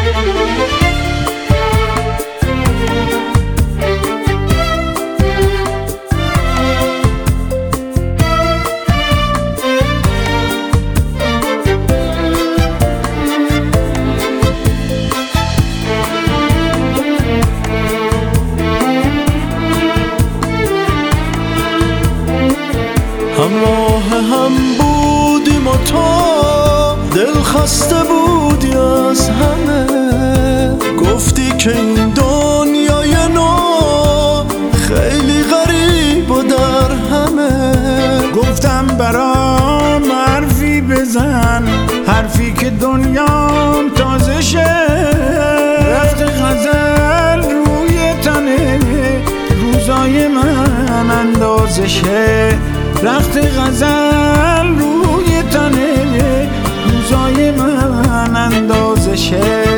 همراه هم بودیم و تو دل خسته بودی از همه، گفتی که این دنیای نو خیلی غریب و در همه. گفتم برام حرفی بزن، حرفی که دنیام تازه شه. رفت غزل روی تنه روزای من اندازه شه. رخت غزل روی تنه روزای من اندازه شه.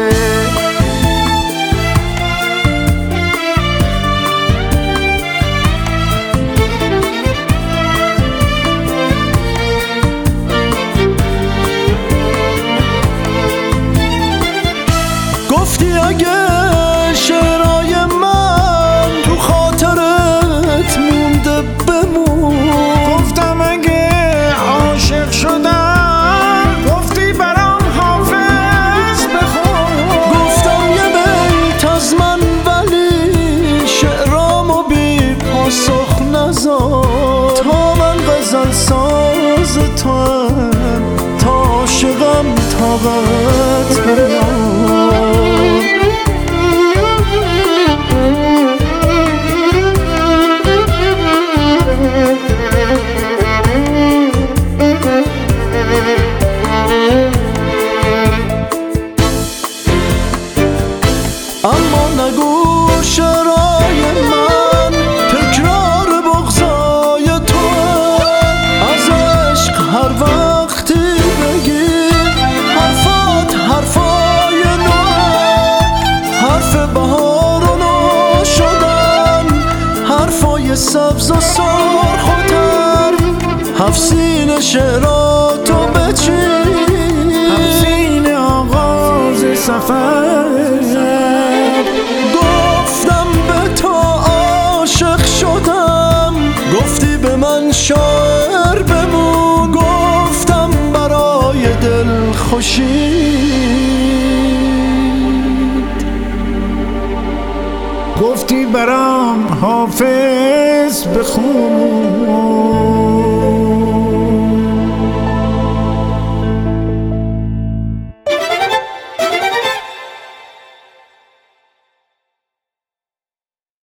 گفتی اگه شعرهای من تو خاطرت مونده بمون. گفتم اگه عاشق شدم گفتی برام حافظ بخون. گفتم یه بیت از من ولی شعرامو بی پاسخ نذار. تا من غزل ساز توام، تا عاشقم طاقت بیار. اما نگو شعرهای من تکرار بغضای تو. از عشق هر وقتی بگی حرفات حرفای نو، حرف بهار و نو شدن، حرفای سبز و سرخ و تر. هفسین شعراتو بچین، هفسین آغاز سفر. گفتم به تو عاشق شدم، گفتی به من شاعر بمون. گفتم برای دل خوشید، گفتی برام حافظ بخون.